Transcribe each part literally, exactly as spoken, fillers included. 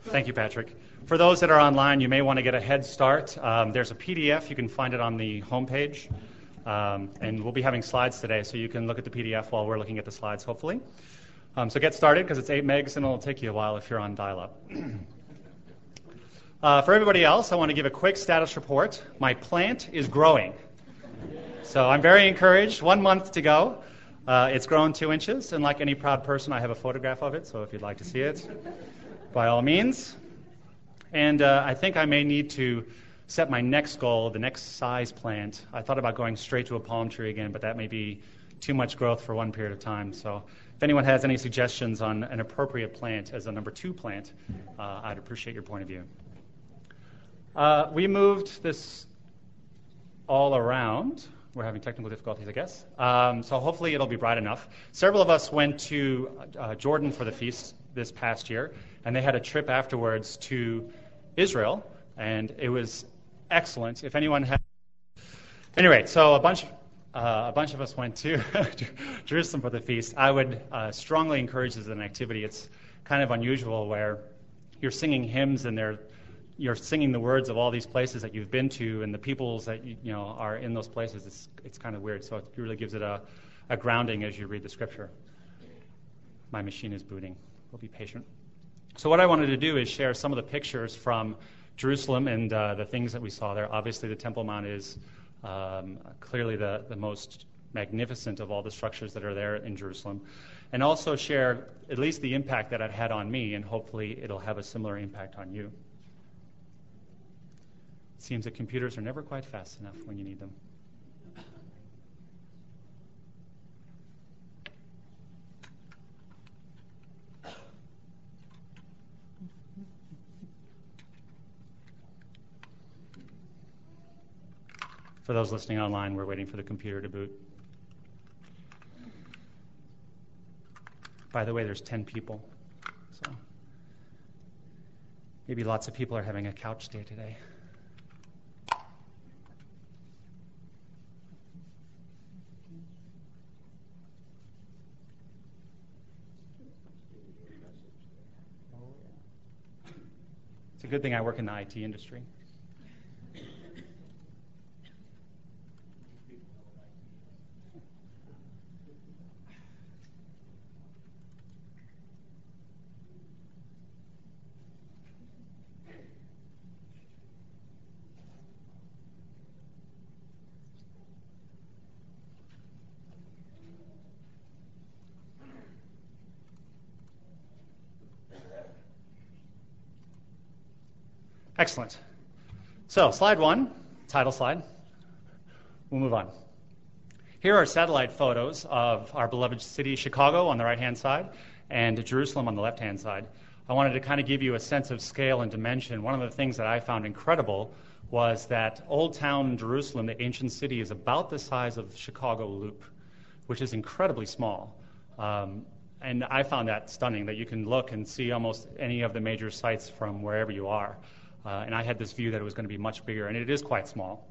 Thank you, Patrick. For those that are online, you may want to get a head start. Um, there's a P D F. You can find it on the homepage. Um, and we'll be having slides today, so you can look at the P D F while we're looking at the slides, hopefully. Um, so get started, because it's eight megs, and it'll take you a while if you're on dial-up. uh, for everybody else, I want to give a quick status report. My plant is growing. So I'm very encouraged. One month to go. Uh, it's grown two inches, and like any proud person, I have a photograph of it, so if you'd like to see it, by all means. And uh, I think I may need to set my next goal, the next size plant. I thought about going straight to a palm tree again, but that may be too much growth for one period of time. So if anyone has any suggestions on an appropriate plant as a number two plant, uh, I'd appreciate your point of view. Uh, we moved this all around. We're having technical difficulties, I guess. Um, so hopefully it'll be bright enough. Several of us went to uh, Jordan for the feast this past year, and they had a trip afterwards to Israel, and it was excellent. If anyone had, anyway, so a bunch, uh, a bunch of us went to Jerusalem for the feast. I would uh, strongly encourage this as an activity. It's kind of unusual where you're singing hymns and they're you're singing the words of all these places that you've been to and the peoples that you, you know are in those places. It's it's kind of weird. So it really gives it a, a grounding as you read the scripture. My machine is booting. We'll be patient. So what I wanted to do is share some of the pictures from Jerusalem and uh, the things that we saw there. Obviously, the Temple Mount is um, clearly the, the most magnificent of all the structures that are there in Jerusalem. And also share at least the impact that it had on me, and hopefully it'll have a similar impact on you. It seems that computers are never quite fast enough when you need them. For those listening online, we're waiting for the computer to boot. By the way, there's ten people. So maybe lots of people are having a couch day today. It's a good thing I work in the I T industry. Excellent. So slide one, title slide. We'll move on. Here are satellite photos of our beloved city, Chicago, on the right-hand side, and Jerusalem on the left-hand side. I wanted to kind of give you a sense of scale and dimension. One of the things that I found incredible was that Old Town Jerusalem, the ancient city, is about the size of Chicago Loop, which is incredibly small. Um, and I found that stunning, that you can look and see almost any of the major sites from wherever you are. Uh, and I had this view that it was going to be much bigger, and it is quite small.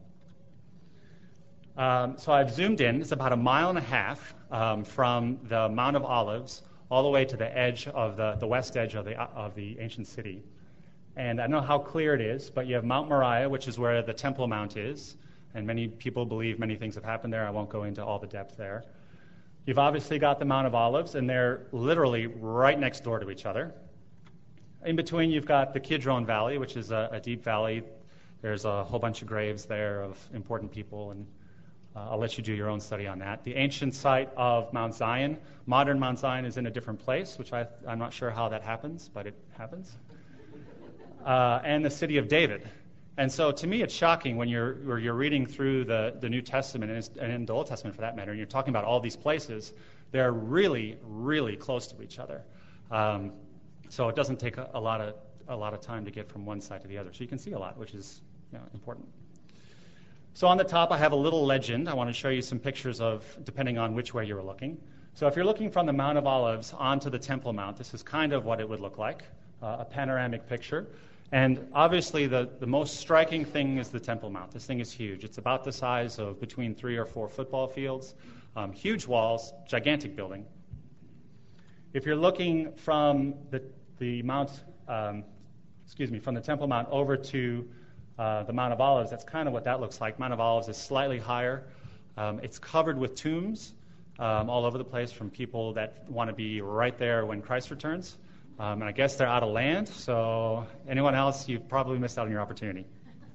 Um, so I've zoomed in. It's about a mile and a half um, from the Mount of Olives all the way to the edge of the, the west edge of the, of the ancient city. And I don't know how clear it is, but you have Mount Moriah, which is where the Temple Mount is, and many people believe many things have happened there. I won't go into all the depth there. You've obviously got the Mount of Olives, and they're literally right next door to each other. In between, you've got the Kidron Valley, which is a, a deep valley. There's a whole bunch of graves there of important people, and uh, I'll let you do your own study on that. The ancient site of Mount Zion. Modern Mount Zion is in a different place, which I, I'm not sure how that happens, but it happens. Uh, and the city of David. And so to me, it's shocking when you're, when you're reading through the, the New Testament, and, and in the Old Testament for that matter, and you're talking about all these places, they're really, really close to each other. Um, So it doesn't take a, a lot of a lot of time to get from one side to the other. So you can see a lot, which is you know, important. So on the top, I have a little legend. I want to show you some pictures of, depending on which way you were looking. So if you're looking from the Mount of Olives onto the Temple Mount, this is kind of what it would look like, uh, a panoramic picture. And obviously, the, the most striking thing is the Temple Mount. This thing is huge. It's about the size of between three or four football fields, um, huge walls, gigantic building. If you're looking from the, the Mount um, excuse me, from the Temple Mount over to uh, the Mount of Olives, that's kind of what that looks like. Mount of Olives is slightly higher. Um, it's covered with tombs um, all over the place from people that want to be right there when Christ returns. Um, and I guess they're out of land, so anyone else, you've probably missed out on your opportunity.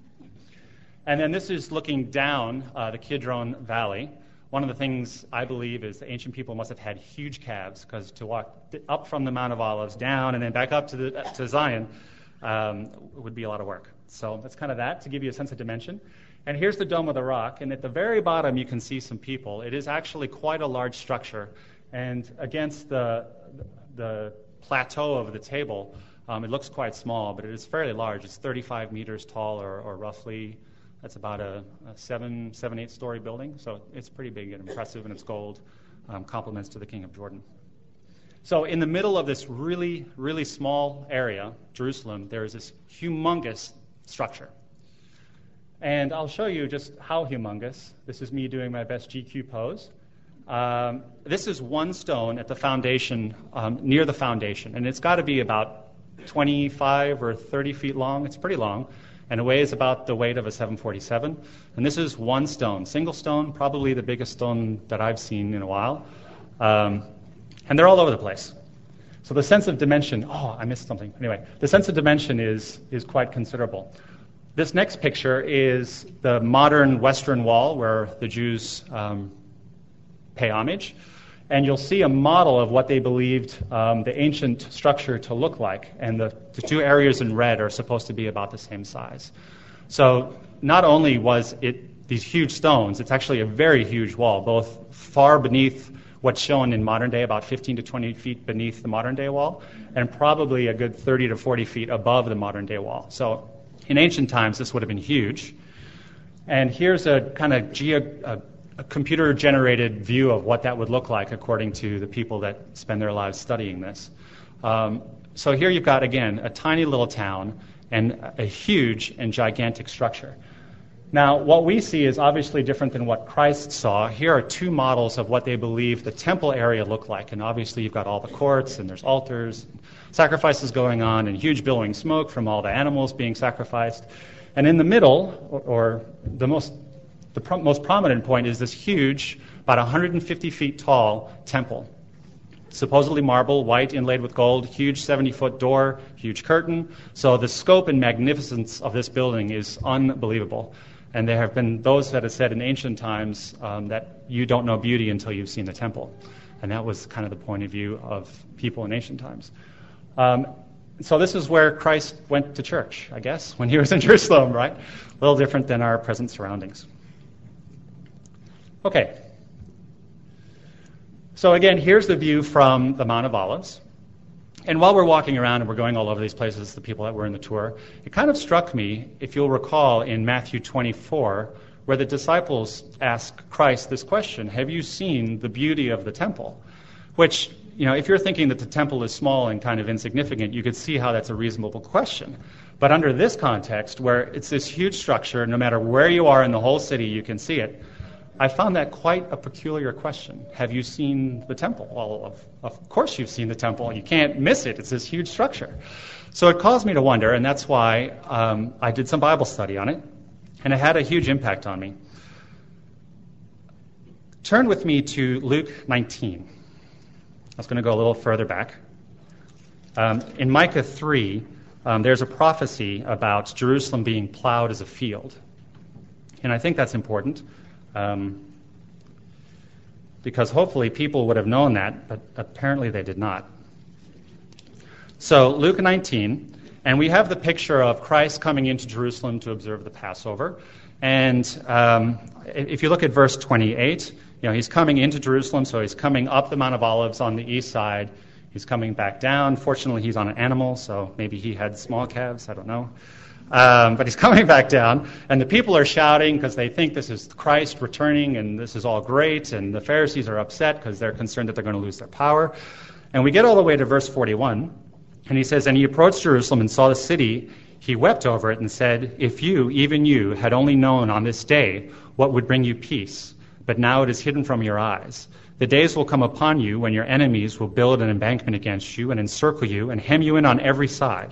And then this is looking down uh, the Kidron Valley. One of the things I believe is the ancient people must have had huge calves, because to walk up from the Mount of Olives, down, and then back up to, the, to Zion um, would be a lot of work. So that's kind of that, to give you a sense of dimension. And here's the Dome of the Rock, and at the very bottom you can see some people. It is actually quite a large structure, and against the, the plateau of the table, um, it looks quite small, but it is fairly large. It's thirty-five meters tall, or, or roughly, that's about a, a seven, seven, eight story building. So it's pretty big and impressive, and it's gold, um, compliments to the King of Jordan. So in the middle of this really, really small area, Jerusalem, there is this humongous structure. And I'll show you just how humongous. This is me doing my best G Q pose. Um, this is one stone at the foundation, um, near the foundation, and it's got to be about twenty-five or thirty feet long. It's pretty long, and it weighs about the weight of a seven forty-seven. And this is one stone, single stone, probably the biggest stone that I've seen in a while. Um, and they're all over the place. So the sense of dimension, oh, I missed something. Anyway, the sense of dimension is is quite considerable. This next picture is the modern Western Wall, where the Jews um, pay homage. And you'll see a model of what they believed um, the ancient structure to look like. And the, the two areas in red are supposed to be about the same size. So not only was it these huge stones, it's actually a very huge wall, both far beneath what's shown in modern day, about fifteen to twenty feet beneath the modern day wall, and probably a good thirty to forty feet above the modern day wall. So in ancient times, this would have been huge. And here's a kind of geo, a, a computer-generated view of what that would look like according to the people that spend their lives studying this. Um, so here you've got, again, a tiny little town and a huge and gigantic structure. Now, what we see is obviously different than what Christ saw. Here are two models of what they believe the temple area looked like. And obviously you've got all the courts, and there's altars, sacrifices going on, and huge billowing smoke from all the animals being sacrificed. And in the middle, or, or the most the pro- most prominent point, is this huge, about one hundred fifty feet tall temple. Supposedly marble, white, inlaid with gold, huge seventy-foot door, huge curtain. So the scope and magnificence of this building is unbelievable. And there have been those that have said in ancient times um, that you don't know beauty until you've seen the temple. And that was kind of the point of view of people in ancient times. Um, so this is where Christ went to church, I guess, when he was in Jerusalem, right? A little different than our present surroundings. Okay. So again, here's the view from the Mount of Olives. And while we're walking around and we're going all over these places, the people that were in the tour, it kind of struck me, if you'll recall, in Matthew twenty-four, where the disciples ask Christ this question, have you seen the beauty of the temple? Which, you know, if you're thinking that the temple is small and kind of insignificant, you could see how that's a reasonable question. But under this context, where it's this huge structure, no matter where you are in the whole city, you can see it, I found that quite a peculiar question. Have you seen the temple? Well, of, of course you've seen the temple. You can't miss it. It's this huge structure. So it caused me to wonder, and that's why um, I did some Bible study on it, and it had a huge impact on me. Turn with me to Luke nineteen. I was going to go a little further back. Um, in Micah three, um, there's a prophecy about Jerusalem being plowed as a field. And I think that's important. Um, because hopefully people would have known that, but apparently they did not. So Luke nineteen, and we have the picture of Christ coming into Jerusalem to observe the Passover. And um, if you look at verse twenty-eight, you know, he's coming into Jerusalem, so he's coming up the Mount of Olives on the east side. He's coming back down. Fortunately, he's on an animal, so maybe he had small calves, I don't know. Um, but he's coming back down, and the people are shouting because they think this is Christ returning, and this is all great, and the Pharisees are upset because they're concerned that they're going to lose their power. And we get all the way to verse forty-one, and he says, and he approached Jerusalem and saw the city. He wept over it and said, if you, even you, had only known on this day what would bring you peace, but now it is hidden from your eyes. The days will come upon you when your enemies will build an embankment against you and encircle you and hem you in on every side.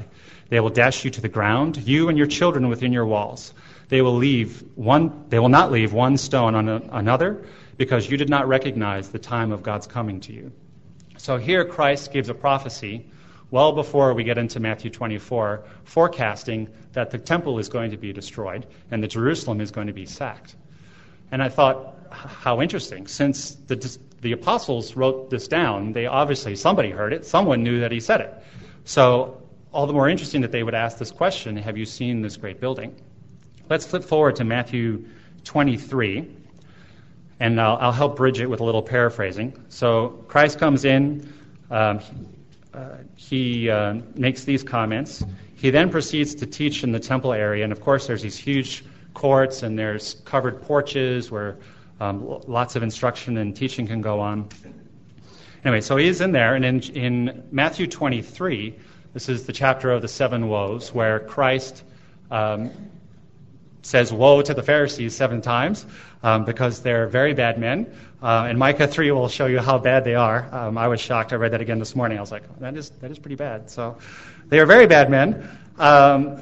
They will dash you to the ground, you and your children within your walls. They will leave one. They will not leave one stone on a, another, because you did not recognize the time of God's coming to you. So here Christ gives a prophecy well before we get into Matthew twenty-four, forecasting that the temple is going to be destroyed and that Jerusalem is going to be sacked. And I thought, how interesting. Since the, the apostles wrote this down, they obviously, somebody heard it, someone knew that he said it. So all the more interesting that they would ask this question, have you seen this great building? Let's flip forward to Matthew twenty-three, and I'll, I'll help bridge it with a little paraphrasing. So Christ comes in, um, uh, he uh, makes these comments. He then proceeds to teach in the temple area, and of course there's these huge courts and there's covered porches where um, lots of instruction and teaching can go on. Anyway, so he is in there, and in, in Matthew twenty-three, this is the chapter of the seven woes, where Christ um, says woe to the Pharisees seven times um, because they're very bad men. Uh, and Micah three will show you how bad they are. Um, I was shocked. I read that again this morning. I was like, oh, that is that is pretty bad. So they are very bad men. Um,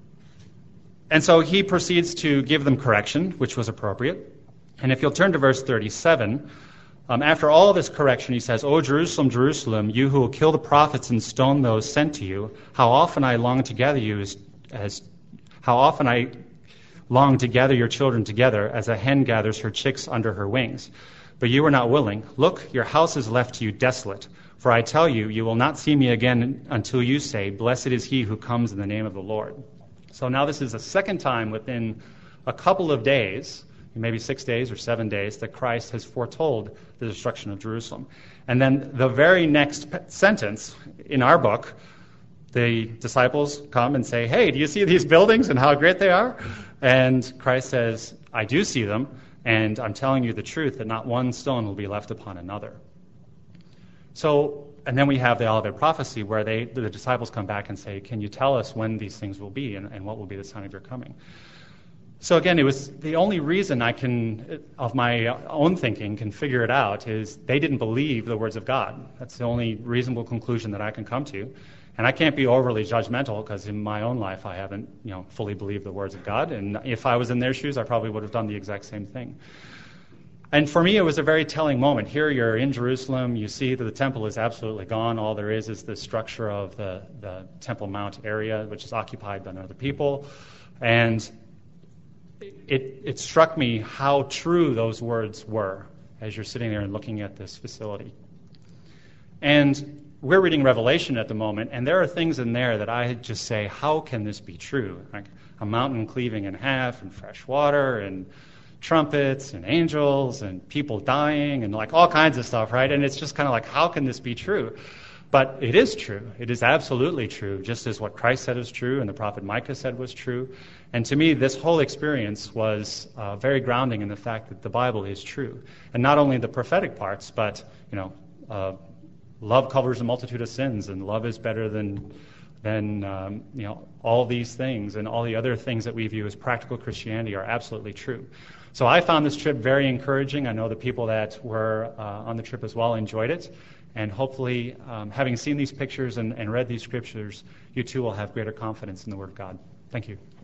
and so he proceeds to give them correction, which was appropriate. And if you'll turn to verse thirty-seven, um, after all this correction, he says, O Jerusalem, Jerusalem, you who will kill the prophets and stone those sent to you, how often I long to gather you as, as how often I long to gather your children together as a hen gathers her chicks under her wings. But you were not willing. Look, your house is left to you desolate. For I tell you, you will not see me again until you say, Blessed is he who comes in the name of the Lord. So now this is the second time within a couple of days, maybe six days or seven days, that Christ has foretold the destruction of Jerusalem. And then the very next sentence in our book, the disciples come and say, hey, do you see these buildings and how great they are? And Christ says, I do see them, and I'm telling you the truth, that not one stone will be left upon another. So, and then we have the Olivet prophecy where they, the disciples come back and say, can you tell us when these things will be and, and what will be the sign of your coming? So again, it was the only reason I can, of my own thinking, can figure it out is they didn't believe the words of God. That's the only reasonable conclusion that I can come to. And I can't be overly judgmental because in my own life I haven't, you know, fully believed the words of God. And if I was in their shoes, I probably would have done the exact same thing. And for me, it was a very telling moment. Here you're in Jerusalem. You see that the temple is absolutely gone. All there is is the structure of the, the Temple Mount area, which is occupied by other people. And it, it struck me how true those words were as you're sitting there and looking at this facility. And we're reading Revelation at the moment, and there are things in there that I just say, how can this be true? Like a mountain cleaving in half, and fresh water, and trumpets, and angels, and people dying, and like all kinds of stuff, right? And it's just kind of like, how can this be true? But it is true. It is absolutely true, just as what Christ said is true and the prophet Micah said was true. And to me, this whole experience was uh, very grounding in the fact that the Bible is true. And not only the prophetic parts, but, you know, uh, love covers a multitude of sins, and love is better than, than um, you know, all these things, and all the other things that we view as practical Christianity are absolutely true. So I found this trip very encouraging. I know the people that were uh, on the trip as well enjoyed it, and hopefully, um, having seen these pictures and, and read these scriptures, you too will have greater confidence in the Word of God. Thank you.